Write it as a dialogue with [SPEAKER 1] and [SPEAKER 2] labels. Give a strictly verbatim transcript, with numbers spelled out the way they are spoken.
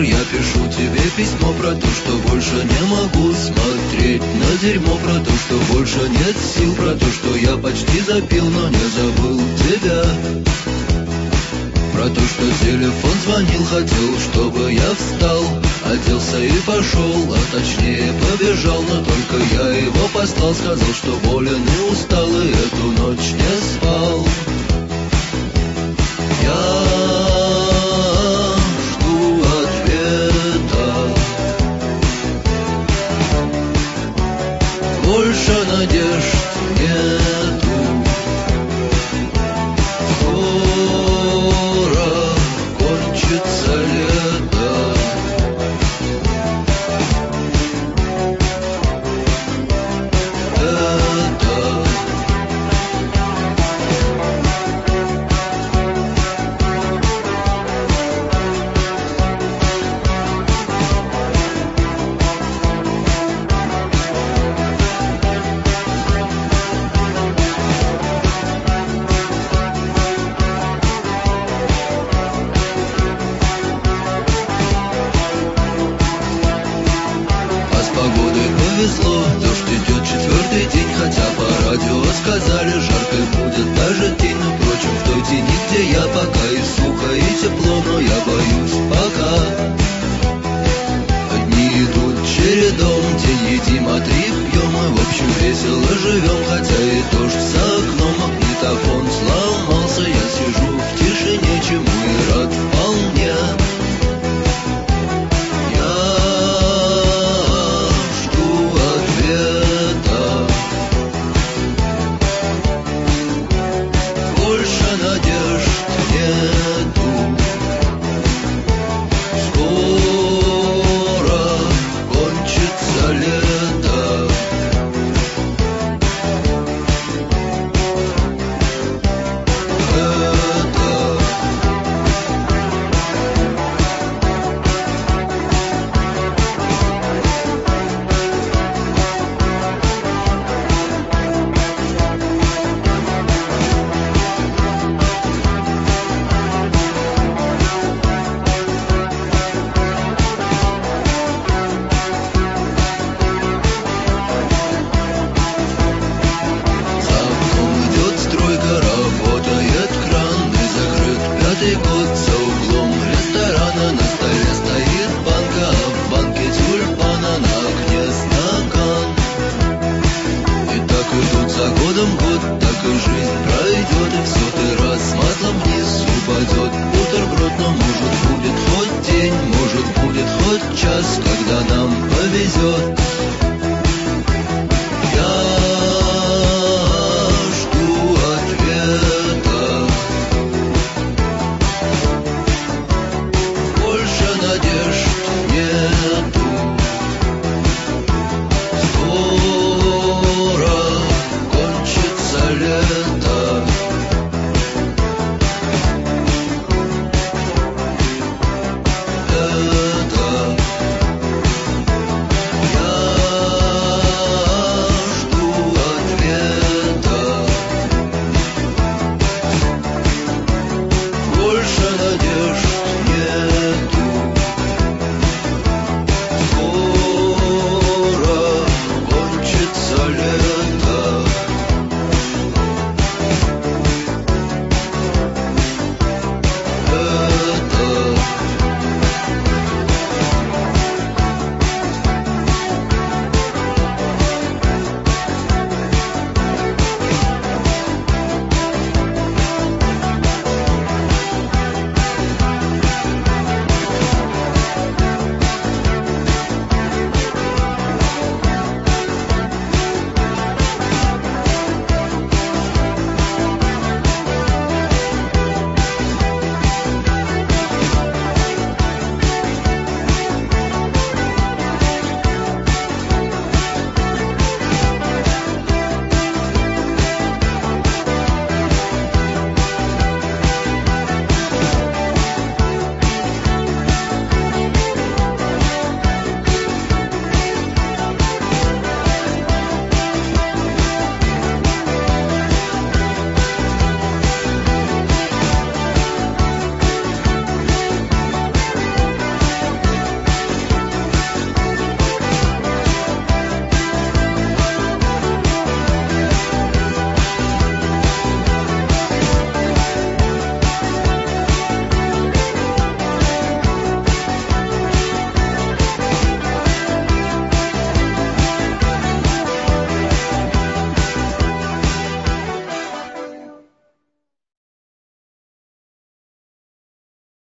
[SPEAKER 1] я пишу тебе письмо про то, что больше не могу смотреть на дерьмо, про то, что больше нет сил, про то, что я почти запил, но не забыл тебя. Про то, что телефон звонил, хотел, чтобы я встал, оделся и пошел, а точнее побежал, но только я его послал, сказал, что болен и устал, и эту ночь не спал. Я жду ответа, больше надежд нету. Кончится лето, это повезло, дождь идет четвертый день, хотя по радио сказали, жарко будет даже день. Но впрочем, в той тени, где я, пока и сухо, и тепло, но я боюсь пока. Одни идут чередом, день едим, а три пьем, и в общем весело живем, хотя и дождь за окном, магнитофон сломался, я сижу в тишине, чему и рад вполне. Год, так и жизнь пройдет, и в сотый раз с маслом вниз упадет бутерброд. Но может будет хоть день, может будет хоть час, когда нам повезет.